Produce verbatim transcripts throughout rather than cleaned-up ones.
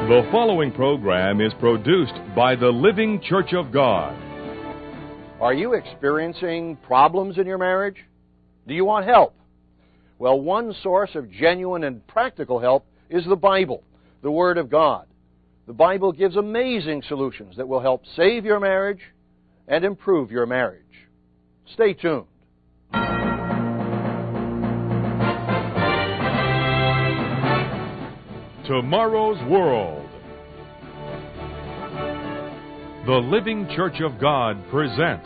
The following program is produced by the Living Church of God. Are you experiencing problems in your marriage? Do you want help? Well, one source of genuine and practical help is the Bible, the Word of God. The Bible gives amazing solutions that will help save your marriage and improve your marriage. Stay tuned. Tomorrow's World. The Living Church of God presents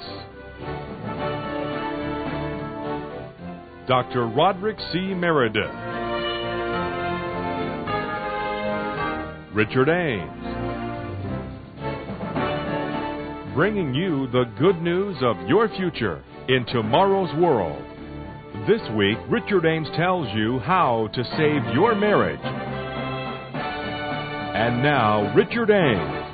Doctor Roderick C. Meredith, Richard Ames, bringing you the good news of your future in tomorrow's world. This week, Richard Ames tells you how to save your marriage. And now, Richard Ames.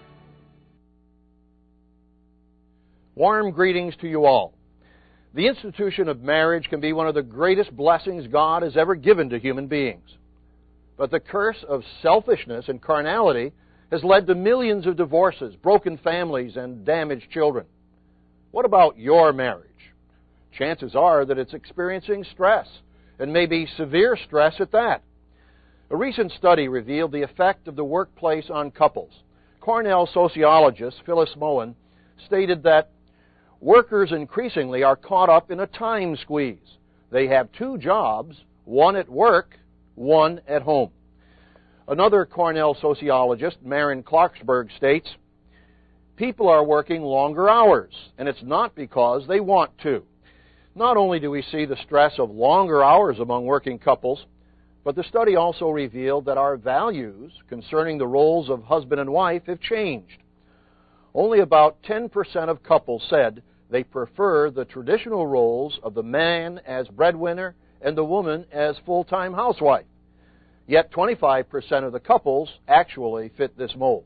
Warm greetings to you all. The institution of marriage can be one of the greatest blessings God has ever given to human beings. But the curse of selfishness and carnality has led to millions of divorces, broken families, and damaged children. What about your marriage? Chances are that it's experiencing stress, and maybe severe stress at that. A recent study revealed the effect of the workplace on couples. Cornell sociologist Phyllis Moen stated that workers increasingly are caught up in a time squeeze. They have two jobs, one at work, one at home. Another Cornell sociologist, Maren Clarksburg, states, people are working longer hours, and it's not because they want to. Not only do we see the stress of longer hours among working couples, but the study also revealed that our values concerning the roles of husband and wife have changed. Only about ten percent of couples said they prefer the traditional roles of the man as breadwinner and the woman as full-time housewife. Yet twenty-five percent of the couples actually fit this mold.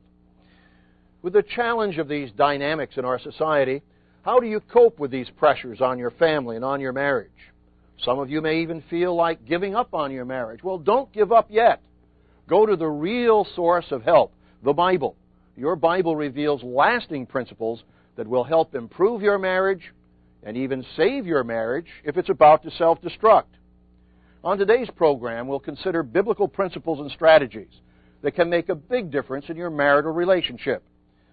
With the challenge of these dynamics in our society, how do you cope with these pressures on your family and on your marriage? Some of you may even feel like giving up on your marriage. Well, don't give up yet. Go to the real source of help, the Bible. Your Bible reveals lasting principles that will help improve your marriage and even save your marriage if it's about to self-destruct. On today's program, we'll consider biblical principles and strategies that can make a big difference in your marital relationship.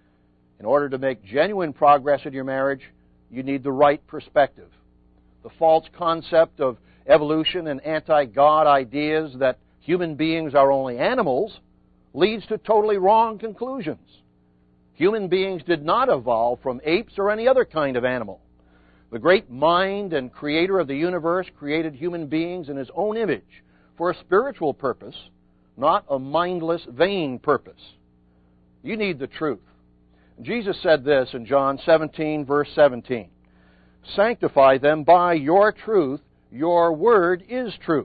In order to make genuine progress in your marriage, you need the right perspective. The false concept of evolution and anti-God ideas that human beings are only animals leads to totally wrong conclusions. Human beings did not evolve from apes or any other kind of animal. The great mind and creator of the universe created human beings in His own image for a spiritual purpose, not a mindless, vain purpose. You need the truth. Jesus said this in John seventeen, verse seventeen. Sanctify them by your truth. Your word is truth.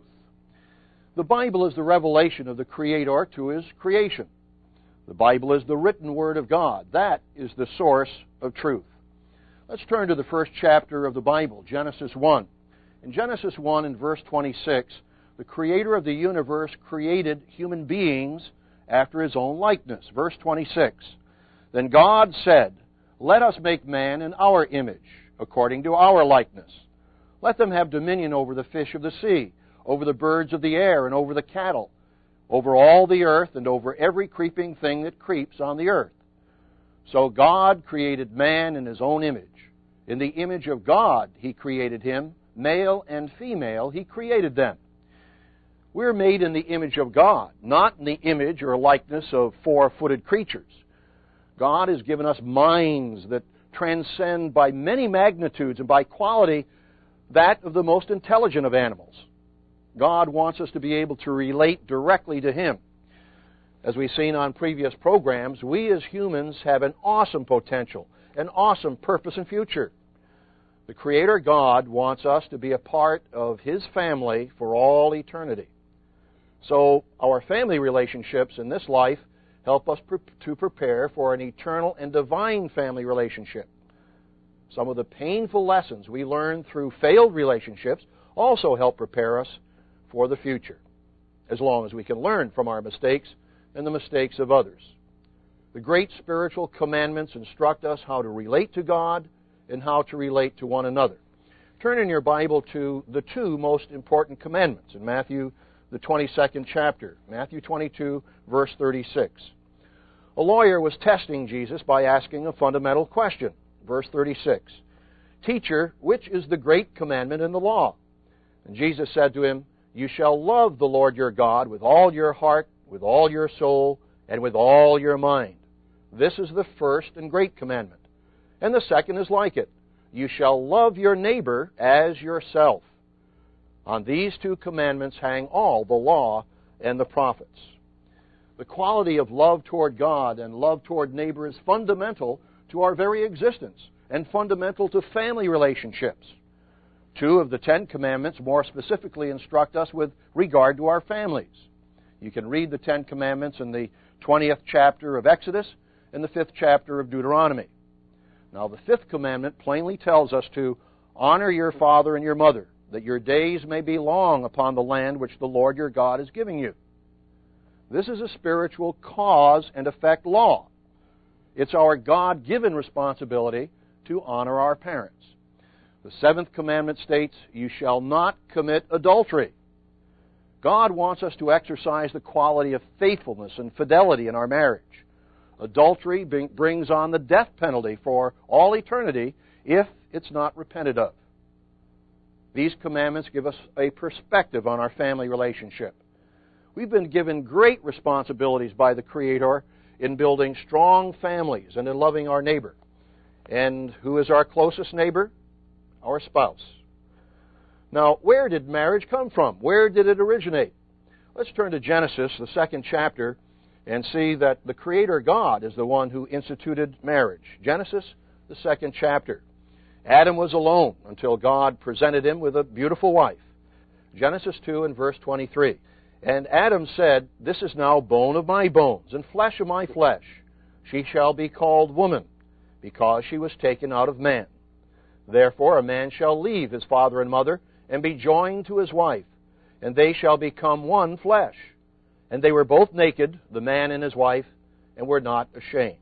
The Bible is the revelation of the Creator to His creation. The Bible is the written Word of God. That is the source of truth. Let's turn to the first chapter of the Bible, Genesis one. In Genesis one and verse twenty-six, the Creator of the universe created human beings after His own likeness. Verse twenty-six, then God said, let us make man in our image, according to our likeness. Let them have dominion over the fish of the sea, over the birds of the air, and over the cattle, over all the earth, and over every creeping thing that creeps on the earth. So God created man in His own image. In the image of God He created him, male and female He created them. We're made in the image of God, not in the image or likeness of four-footed creatures. God has given us minds that transcend by many magnitudes and by quality that of the most intelligent of animals. God wants us to be able to relate directly to Him. As we've seen on previous programs, we as humans have an awesome potential, an awesome purpose and future. The Creator God wants us to be a part of His family for all eternity. So our family relationships in this life help us pre- to prepare for an eternal and divine family relationship. Some of the painful lessons we learn through failed relationships also help prepare us for the future. As long as we can learn from our mistakes, and the mistakes of others. The great spiritual commandments instruct us how to relate to God and how to relate to one another. Turn in your Bible to the two most important commandments in Matthew, the twenty-second chapter, Matthew twenty-two, verse thirty-six. A lawyer was testing Jesus by asking a fundamental question. Verse thirty-six, "Teacher, which is the great commandment in the law?" And Jesus said to him, "You shall love the Lord your God with all your heart, with all your soul, and with all your mind. This is the first and great commandment. And the second is like it. You shall love your neighbor as yourself. On these two commandments hang all the law and the prophets." The quality of love toward God and love toward neighbor is fundamental to our very existence and fundamental to family relationships. Two of the Ten Commandments more specifically instruct us with regard to our families. You can read the Ten Commandments in the twentieth chapter of Exodus and the fifth chapter of Deuteronomy. Now, the fifth commandment plainly tells us to honor your father and your mother, that your days may be long upon the land which the Lord your God is giving you. This is a spiritual cause and effect law. It's our God-given responsibility to honor our parents. The seventh commandment states, "You shall not commit adultery." God wants us to exercise the quality of faithfulness and fidelity in our marriage. Adultery brings on the death penalty for all eternity if it's not repented of. These commandments give us a perspective on our family relationship. We've been given great responsibilities by the Creator in building strong families and in loving our neighbor. And who is our closest neighbor? Our spouse. Now, where did marriage come from? Where did it originate? Let's turn to Genesis, the second chapter, and see that the Creator God is the one who instituted marriage. Genesis, the second chapter. Adam was alone until God presented him with a beautiful wife. Genesis two and verse twenty-three. "And Adam said, This is now bone of my bones and flesh of my flesh. She shall be called woman, because she was taken out of man. Therefore a man shall leave his father and mother and be joined to his wife, and they shall become one flesh. And they were both naked, the man and his wife, and were not ashamed."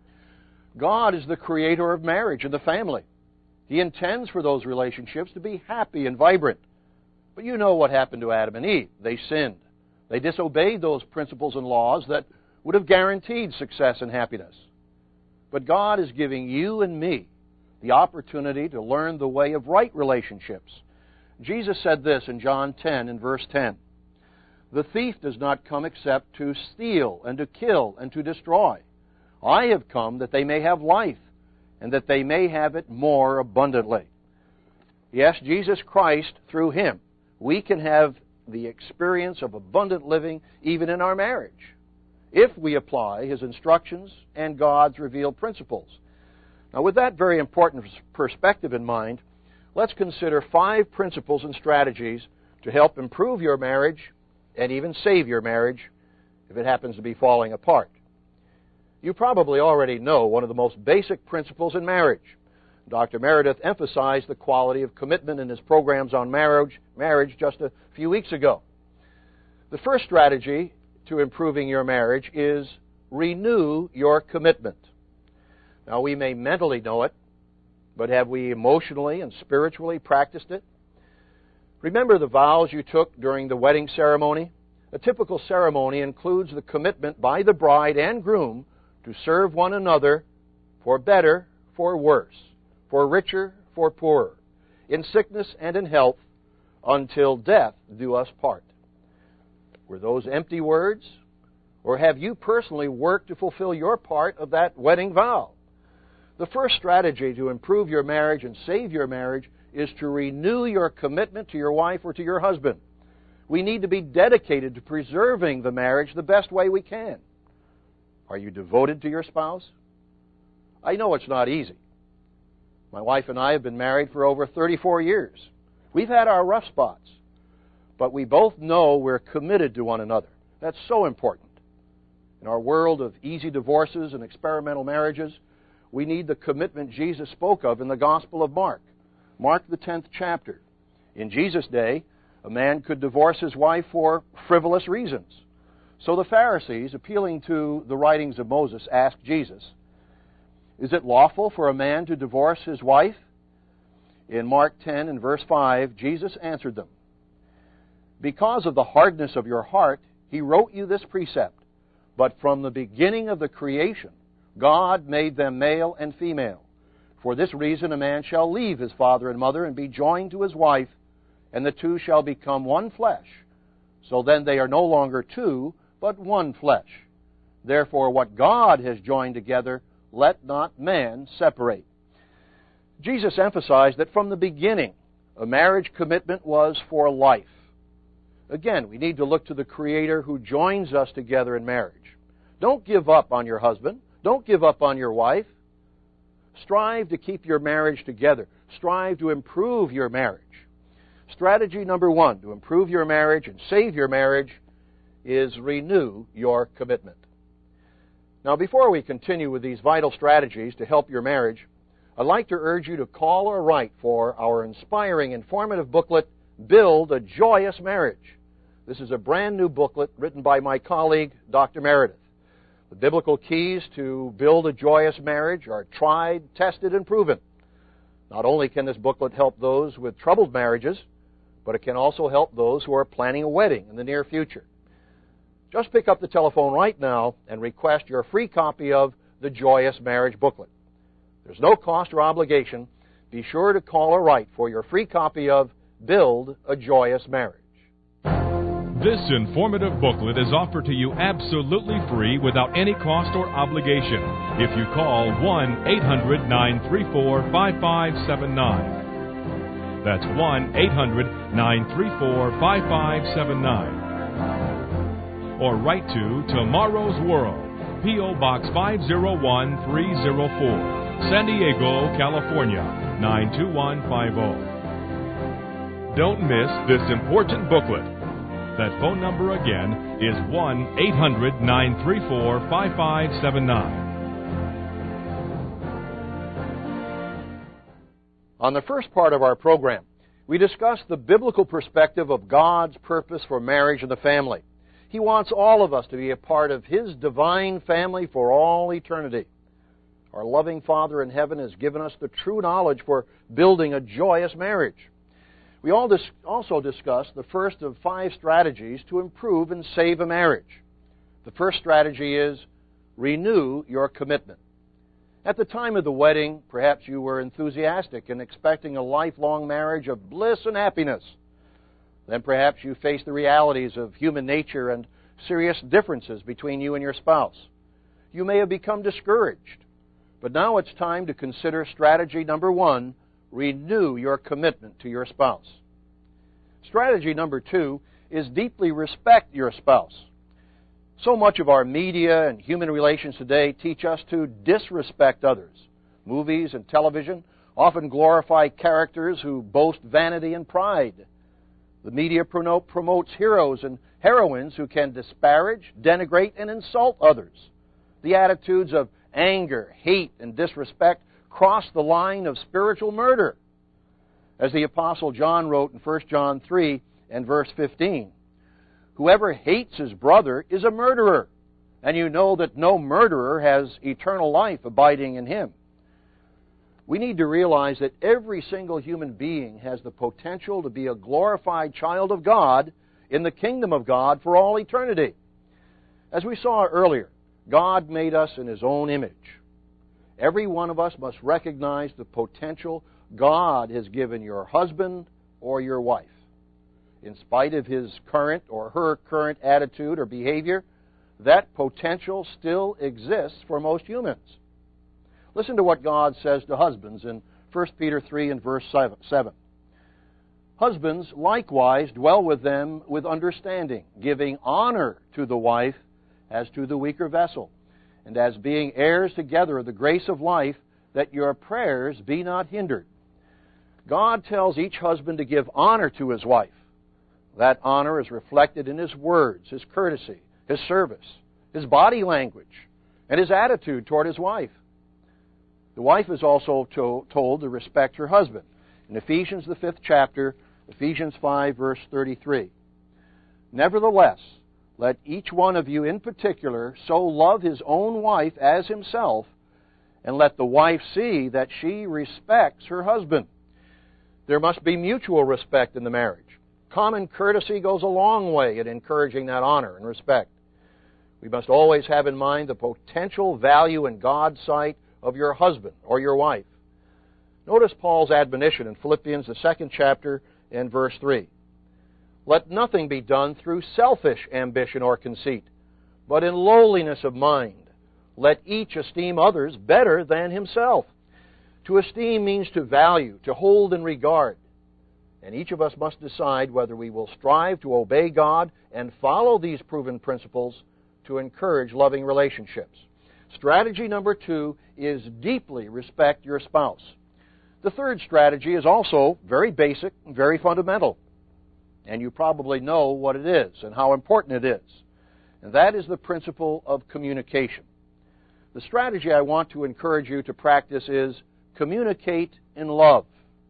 God is the creator of marriage and the family. He intends for those relationships to be happy and vibrant. But you know what happened to Adam and Eve. They sinned. They disobeyed those principles and laws that would have guaranteed success and happiness. But God is giving you and me the opportunity to learn the way of right relationships. Jesus said this in John ten and verse ten. "The thief does not come except to steal and to kill and to destroy. I have come that they may have life, and that they may have it more abundantly." Yes, Jesus Christ, through Him, we can have the experience of abundant living even in our marriage, if we apply His instructions and God's revealed principles. Now, with that very important perspective in mind, let's consider five principles and strategies to help improve your marriage and even save your marriage if it happens to be falling apart. You probably already know one of the most basic principles in marriage. Doctor Meredith emphasized the quality of commitment in his programs on marriage, marriage just a few weeks ago. The first strategy to improving your marriage is renew your commitment. Now, we may mentally know it, but have we emotionally and spiritually practiced it? Remember the vows you took during the wedding ceremony? A typical ceremony includes the commitment by the bride and groom to serve one another for better, for worse, for richer, for poorer, in sickness and in health, until death do us part. Were those empty words? Or have you personally worked to fulfill your part of that wedding vow? The first strategy to improve your marriage and save your marriage is to renew your commitment to your wife or to your husband. We need to be dedicated to preserving the marriage the best way we can. Are you devoted to your spouse? I know it's not easy. My wife and I have been married for over thirty-four years. We've had our rough spots, but we both know we're committed to one another. That's so important. In our world of easy divorces and experimental marriages, we need the commitment Jesus spoke of in the Gospel of Mark. Mark, the tenth chapter. In Jesus' day, a man could divorce his wife for frivolous reasons. So the Pharisees, appealing to the writings of Moses, asked Jesus, "Is it lawful for a man to divorce his wife?" In Mark ten and verse five, Jesus answered them, "Because of the hardness of your heart, he wrote you this precept. But from the beginning of the creation, God made them male and female. For this reason a man shall leave his father and mother and be joined to his wife, and the two shall become one flesh. So then they are no longer two, but one flesh. Therefore what God has joined together, let not man separate." Jesus emphasized that from the beginning, a marriage commitment was for life. Again, we need to look to the Creator who joins us together in marriage. Don't give up on your husband. Don't give up on your wife. Strive to keep your marriage together. Strive to improve your marriage. Strategy number one to improve your marriage and save your marriage is renew your commitment. Now, before we continue with these vital strategies to help your marriage, I'd like to urge you to call or write for our inspiring, informative booklet, Build a Joyous Marriage. This is a brand new booklet written by my colleague, Doctor Meredith. The biblical keys to build a joyous marriage are tried, tested, and proven. Not only can this booklet help those with troubled marriages, but it can also help those who are planning a wedding in the near future. Just pick up the telephone right now and request your free copy of the Joyous Marriage booklet. There's no cost or obligation. Be sure to call or write for your free copy of Build a Joyous Marriage. This informative booklet is offered to you absolutely free without any cost or obligation if you call one eight hundred nine three four five five seven nine. That's one eight hundred nine three four five five seven nine. Or write to Tomorrow's World, P O Box five oh one three oh four, San Diego, California, nine two one five oh. Don't miss this important booklet. That phone number again is one eight hundred nine three four five five seven nine. On the first part of our program, we discussed the biblical perspective of God's purpose for marriage and the family. He wants all of us to be a part of His divine family for all eternity. Our loving Father in heaven has given us the true knowledge for building a joyous marriage. We all dis- also discussed the first of five strategies to improve and save a marriage. The first strategy is renew your commitment. At the time of the wedding, perhaps you were enthusiastic and expecting a lifelong marriage of bliss and happiness. Then perhaps you faced the realities of human nature and serious differences between you and your spouse. You may have become discouraged. But now it's time to consider strategy number one, renew your commitment to your spouse. Strategy number two is deeply respect your spouse. So much of our media and human relations today teach us to disrespect others. Movies and television often glorify characters who boast vanity and pride. The media promotes heroes and heroines who can disparage, denigrate, and insult others. The attitudes of anger, hate, and disrespect cross the line of spiritual murder. As the Apostle John wrote in First John three and verse fifteen, "Whoever hates his brother is a murderer, and you know that no murderer has eternal life abiding in him." We need to realize that every single human being has the potential to be a glorified child of God in the kingdom of God for all eternity. As we saw earlier, God made us in His own image. Every one of us must recognize the potential God has given your husband or your wife. In spite of his current or her current attitude or behavior, that potential still exists for most humans. Listen to what God says to husbands in First Peter three and verse seven. "Husbands likewise dwell with them with understanding, giving honor to the wife as to the weaker vessel, and as being heirs together of the grace of life, that your prayers be not hindered." God tells each husband to give honor to his wife. That honor is reflected in his words, his courtesy, his service, his body language, and his attitude toward his wife. The wife is also to, told to respect her husband. In Ephesians, the fifth chapter, Ephesians five, verse thirty-three. "Nevertheless, let each one of you in particular so love his own wife as himself, and let the wife see that she respects her husband. There must be mutual respect in the marriage. Common courtesy goes a long way in encouraging that honor and respect. We must always have in mind the potential value in God's sight of your husband or your wife. Notice Paul's admonition in Philippians, the second chapter, and verse three. Let nothing be done through selfish ambition or conceit, but in lowliness of mind. Let each esteem others better than himself. To esteem means to value, to hold in regard. And each of us must decide whether we will strive to obey God and follow these proven principles to encourage loving relationships. Strategy number two is deeply respect your spouse. The third strategy is also very basic and very fundamental. And you probably know what it is and how important it is. And that is the principle of communication. The strategy I want to encourage you to practice is communicate in love.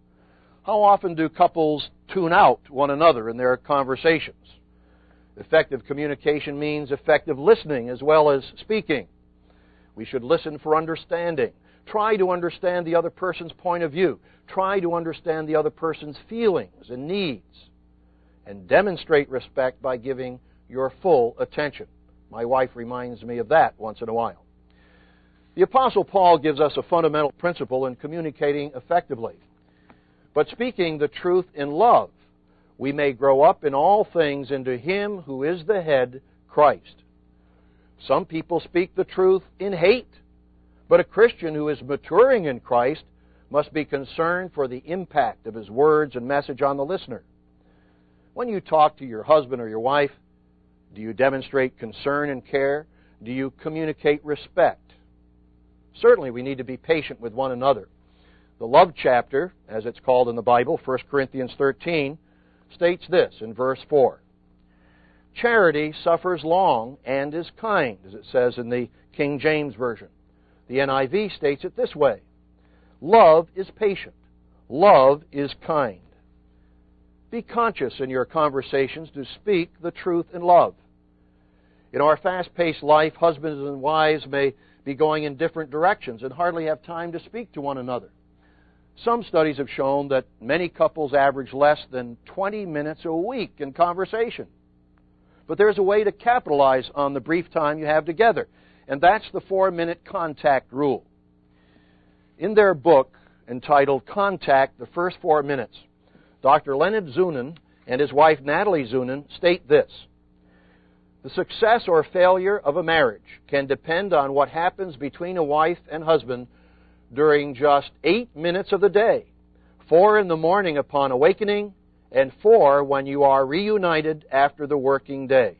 How often do couples tune out one another in their conversations? Effective communication means effective listening as well as speaking. We should listen for understanding. Try to understand the other person's point of view. Try to understand the other person's feelings and needs. And demonstrate respect by giving your full attention. My wife reminds me of that once in a while. The Apostle Paul gives us a fundamental principle in communicating effectively. But speaking the truth in love, we may grow up in all things into Him who is the head, Christ. Some people speak the truth in hate, but a Christian who is maturing in Christ must be concerned for the impact of his words and message on the listener. When you talk to your husband or your wife, do you demonstrate concern and care? Do you communicate respect? Certainly we need to be patient with one another. The love chapter, as it's called in the Bible, First Corinthians thirteen, states this in verse four. Charity suffers long and is kind, as it says in the King James Version. The N I V states it this way. Love is patient. Love is kind. Be conscious in your conversations to speak the truth in love. In our fast-paced life, husbands and wives may be going in different directions and hardly have time to speak to one another. Some studies have shown that many couples average less than twenty minutes a week in conversation. But there's a way to capitalize on the brief time you have together, and that's the four-minute contact rule. In their book entitled Contact, the First Four Minutes, Doctor Leonard Zunin and his wife Natalie Zunin state this. The success or failure of a marriage can depend on what happens between a wife and husband during just eight minutes of the day, four in the morning upon awakening, and four when you are reunited after the working day.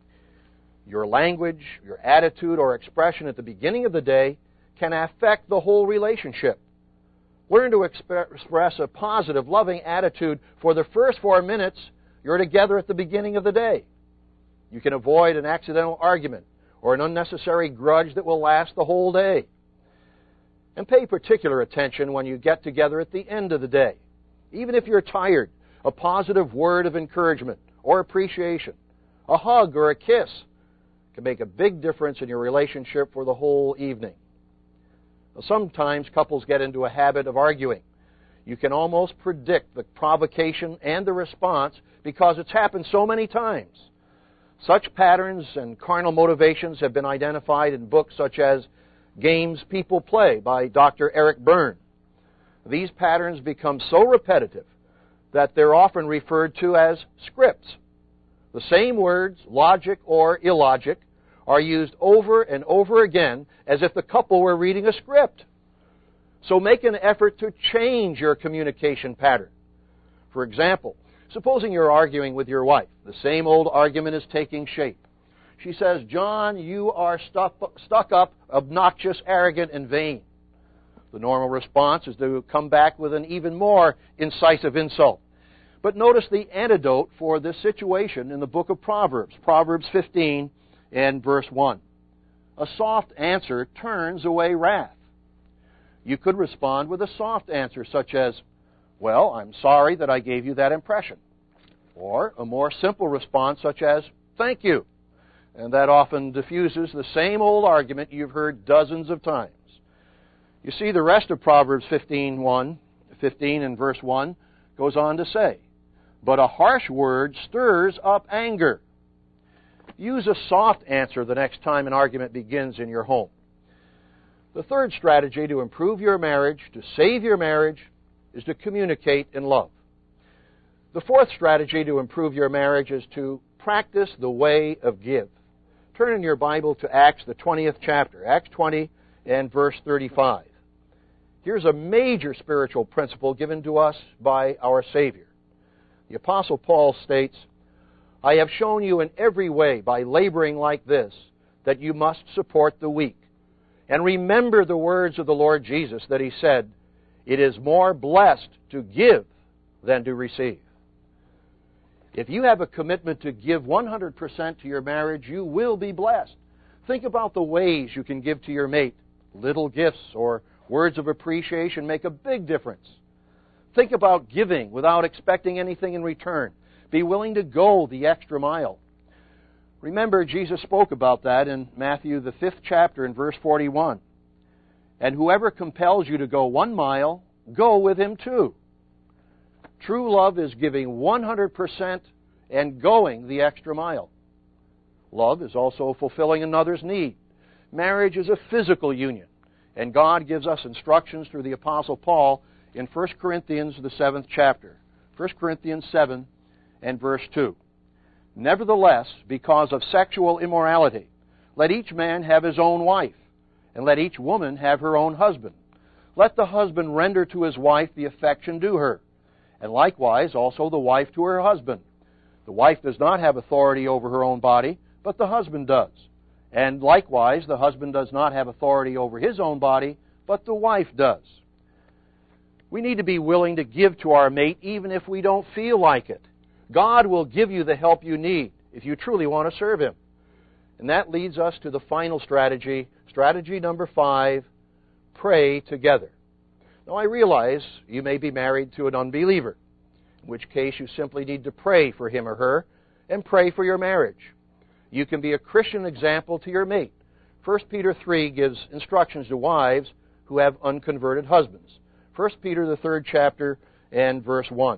Your language, your attitude, or expression at the beginning of the day can affect the whole relationship. Learn to exp- express a positive, loving attitude for the first four minutes you're together at the beginning of the day. You can avoid an accidental argument or an unnecessary grudge that will last the whole day. And pay particular attention when you get together at the end of the day. Even if you're tired, a positive word of encouragement or appreciation, a hug or a kiss can make a big difference in your relationship for the whole evening. Sometimes couples get into a habit of arguing. You can almost predict the provocation and the response because it's happened so many times. Such patterns and carnal motivations have been identified in books such as Games People Play by Doctor Eric Byrne. These patterns become so repetitive that they're often referred to as scripts. The same words, logic or illogic, are used over and over again as if the couple were reading a script. So make an effort to change your communication pattern. For example, supposing you're arguing with your wife. The same old argument is taking shape. She says, John, you are stuck, stuck up, obnoxious, arrogant, and vain. The normal response is to come back with an even more incisive insult. But notice the antidote for this situation in the book of Proverbs, Proverbs fifteen and verse one. A soft answer turns away wrath. You could respond with a soft answer such as, well, I'm sorry that I gave you that impression. Or a more simple response such as, thank you. And that often diffuses the same old argument you've heard dozens of times. You see, the rest of Proverbs fifteen, one, fifteen and verse one goes on to say, "But a harsh word stirs up anger." Use a soft answer the next time an argument begins in your home. The third strategy to improve your marriage, to save your marriage, is to communicate in love. The fourth strategy to improve your marriage is to practice the way of give. Turn in your Bible to Acts, the twentieth chapter, Acts twenty and verse thirty-five. Here's a major spiritual principle given to us by our Savior. The Apostle Paul states, "I have shown you in every way by laboring like this that you must support the weak. And remember the words of the Lord Jesus that He said, 'It is more blessed to give than to receive.'" If you have a commitment to give one hundred percent to your marriage, you will be blessed. Think about the ways you can give to your mate. Little gifts or words of appreciation make a big difference. Think about giving without expecting anything in return. Be willing to go the extra mile. Remember, Jesus spoke about that in Matthew, the fifth chapter, in verse forty-one. "And whoever compels you to go one mile, go with him two." True love is giving one hundred percent and going the extra mile. Love is also fulfilling another's need. Marriage is a physical union, and God gives us instructions through the Apostle Paul in First Corinthians, the seventh chapter. First Corinthians seven and verse two. "Nevertheless, because of sexual immorality, let each man have his own wife, and let each woman have her own husband. Let the husband render to his wife the affection due her, and likewise also the wife to her husband. The wife does not have authority over her own body, but the husband does. And likewise the husband does not have authority over his own body, but the wife does." We need to be willing to give to our mate even if we don't feel like it. God will give you the help you need if you truly want to serve Him. And that leads us to the final strategy, strategy number five, pray together. Now, I realize you may be married to an unbeliever, in which case you simply need to pray for him or her and pray for your marriage. You can be a Christian example to your mate. First Peter three gives instructions to wives who have unconverted husbands. First Peter, the third chapter, and verse one.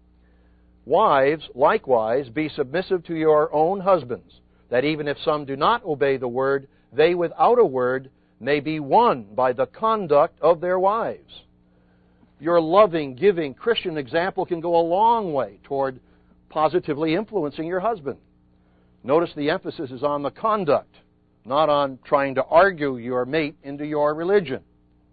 "Wives, likewise, be submissive to your own husbands, that even if some do not obey the word, they without a word may be won by the conduct of their wives." Your loving, giving Christian example can go a long way toward positively influencing your husband. Notice the emphasis is on the conduct, not on trying to argue your mate into your religion.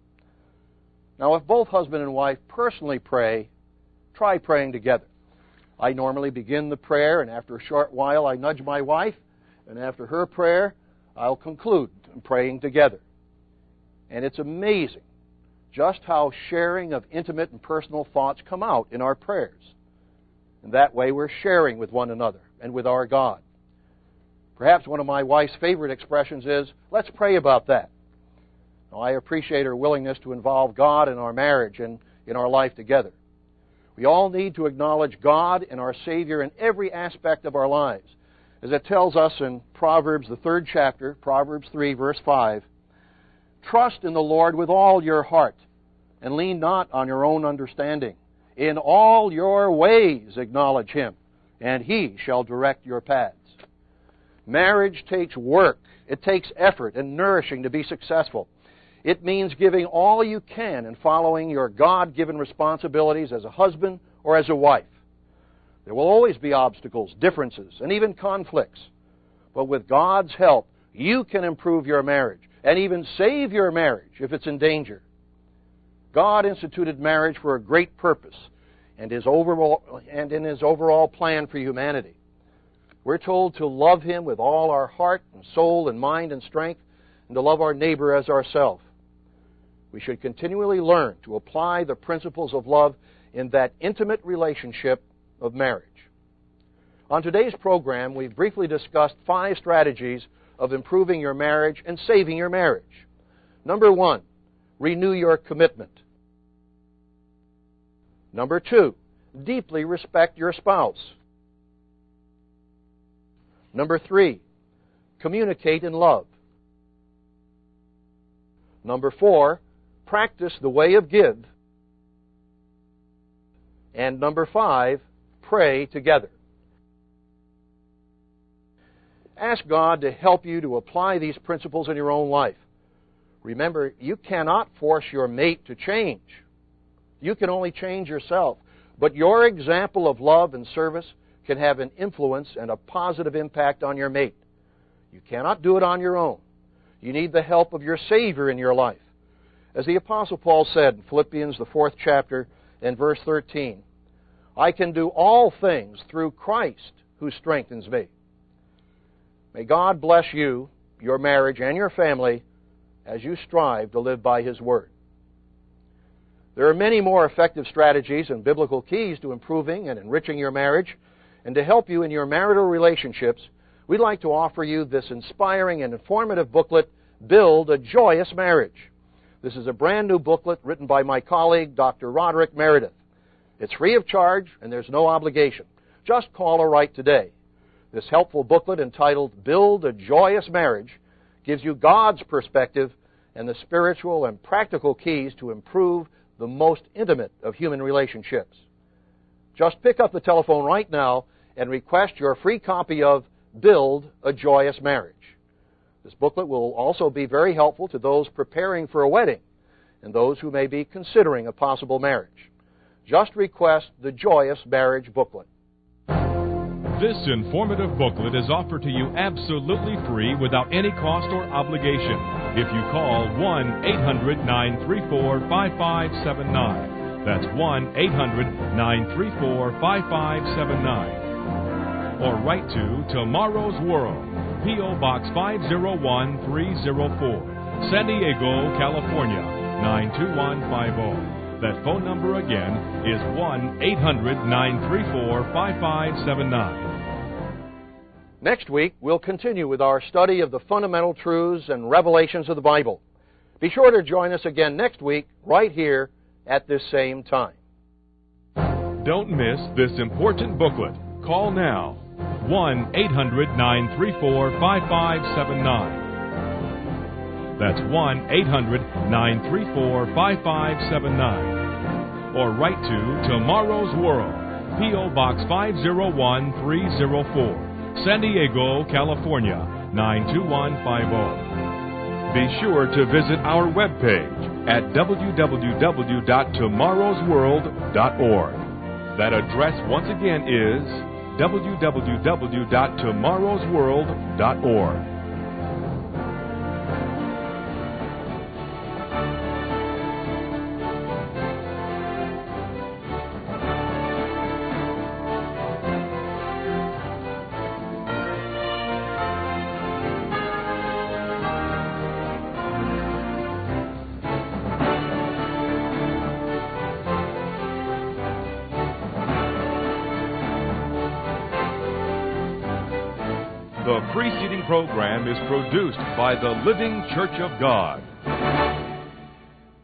Now, if both husband and wife personally pray, try praying together. I normally begin the prayer, and after a short while I nudge my wife, and after her prayer, I'll conclude praying together. And it's amazing just how sharing of intimate and personal thoughts come out in our prayers. And that way we're sharing with one another and with our God. Perhaps one of my wife's favorite expressions is, "Let's pray about that." Now, I appreciate her willingness to involve God in our marriage and in our life together. We all need to acknowledge God and our Savior in every aspect of our lives. As it tells us in Proverbs, the third chapter, Proverbs three, verse five, "Trust in the Lord with all your heart, and lean not on your own understanding. In all your ways acknowledge Him, and He shall direct your paths." Marriage takes work. It takes effort and nourishing to be successful. It means giving all you can and following your God-given responsibilities as a husband or as a wife. There will always be obstacles, differences, and even conflicts. But with God's help, you can improve your marriage and even save your marriage if it's in danger. God instituted marriage for a great purpose and his overall, and in His overall plan for humanity. We're told to love Him with all our heart and soul and mind and strength, and to love our neighbor as ourselves. We should continually learn to apply the principles of love in that intimate relationship of marriage. On today's program, we've briefly discussed five strategies of improving your marriage and saving your marriage. Number one, renew your commitment. Number two, deeply respect your spouse. Number three, communicate in love. Number four, practice the way of give. And number five, pray together. Ask God to help you to apply these principles in your own life. Remember, you cannot force your mate to change. You can only change yourself. But your example of love and service can have an influence and a positive impact on your mate. You cannot do it on your own. You need the help of your Savior in your life. As the Apostle Paul said in Philippians, the fourth chapter, and verse thirteen, I can do all things through Christ who strengthens me. May God bless you, your marriage, and your family as you strive to live by His Word. There are many more effective strategies and biblical keys to improving and enriching your marriage. And to help you in your marital relationships, we'd like to offer you this inspiring and informative booklet, Build a Joyous Marriage. This is a brand new booklet written by my colleague, Doctor Roderick Meredith. It's free of charge and there's no obligation. Just call or write today. This helpful booklet entitled Build a Joyous Marriage gives you God's perspective and the spiritual and practical keys to improve the most intimate of human relationships. Just pick up the telephone right now and request your free copy of Build a Joyous Marriage. This booklet will also be very helpful to those preparing for a wedding and those who may be considering a possible marriage. Just request the Joyous Marriage booklet. This informative booklet is offered to you absolutely free without any cost or obligation if you call one eight hundred nine three four five five seven nine. That's one eight hundred nine three four five five seven nine. Or write to Tomorrow's World, P O Box five oh one three oh four, San Diego, California, nine two one five oh. That phone number again is one eight hundred nine three four five five seven nine. Next week, we'll continue with our study of the fundamental truths and revelations of the Bible. Be sure to join us again next week, right here at this same time. Don't miss this important booklet. Call now, one eight hundred nine three four five five seven nine. That's one eight hundred nine three four five five seven nine. Or write to Tomorrow's World, P O Box five oh one three oh four, San Diego, California, nine two one five oh. Be sure to visit our webpage at w w w dot tomorrows world dot org. That address once again is w w w dot tomorrows world dot org. The preceding program is produced by the Living Church of God.